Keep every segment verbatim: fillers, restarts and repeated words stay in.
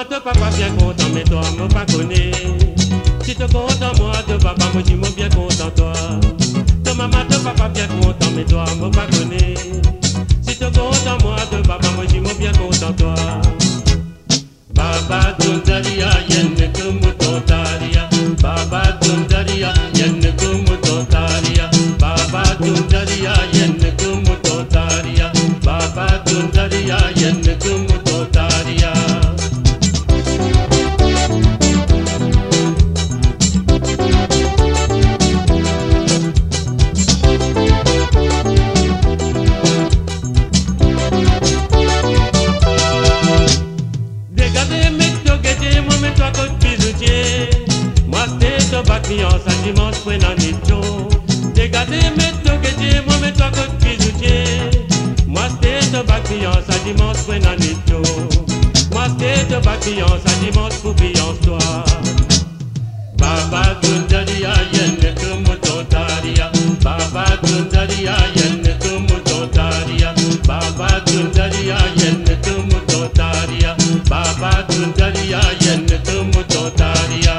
te papa bien content, mais toi, me pas connais. Si te content, moi, te papa, moi, j'y me bien content, toi. Te maman, te papa bien content, mais toi, me pas connais. Si te content, moi, te papa, moi, j'y me bien content, toi. Baba tundaria, yenne kumu tontaria. Baba tundaria, yenne kumu tontaria. Baba tundaria, yenne kumu tontaria. Baba tundaria, yenne kumu tontaria. Sa dimanche pour un écho. Dégagez mes toquetiers, moi mes toi côte pisoutier. Moi c'était de bacillon, sa dimanche pour un écho. Moi c'était de bacillon, sa dimanche pour billance toi. Baba tundaria yenne kumu tontaria. Baba tundaria yenne kumu tontaria. Baba tundaria yenne kumu tontaria. Baba tundaria yenne kumu tontaria.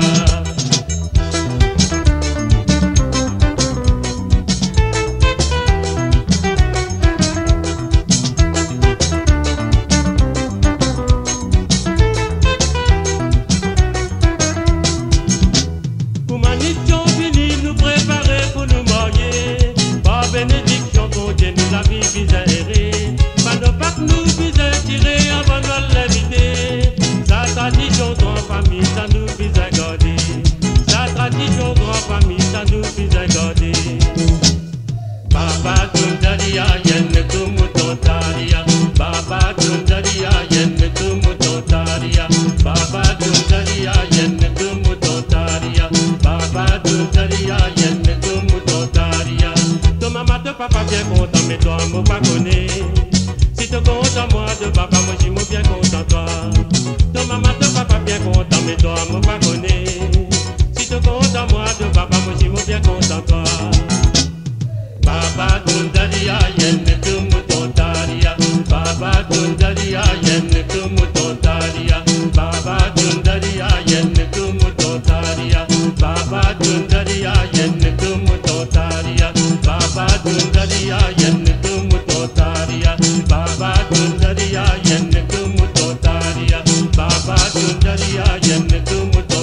Bénédiction pour Dieu nous a vu viser. Pas de bac nous viser tirer avant de l'éviter. Sa tradition grand famille ça nous vise garder. Sa tradition grand famille ça nous vise garder. Baba tundaria yenne kumu tontaria. Baba tundaria yenne kumu tontaria. Baba tundaria yenne kumu tontaria. Baba tundaria yenne kumu tontaria. Maman de papa bien content, mais toi, moi pas connais. Si te content, moi de papa, moi j'y bien content, toi. Ton maman de papa bien content, mais toi, moi pas connais. Si te content, moi de papa, moi j'y bien content, toi. Baba tundaria, yenne kumu tontaria. Baba tundaria, yenne kumu tontaria. Baba tundaria, yenne kumu tontaria. Baba tundaria, yenne kumu tontaria. Baba tundaria yenne kumu tontaria. Baba tundaria yenne kumu tontaria. Baba tundaria yenne kumu tontaria.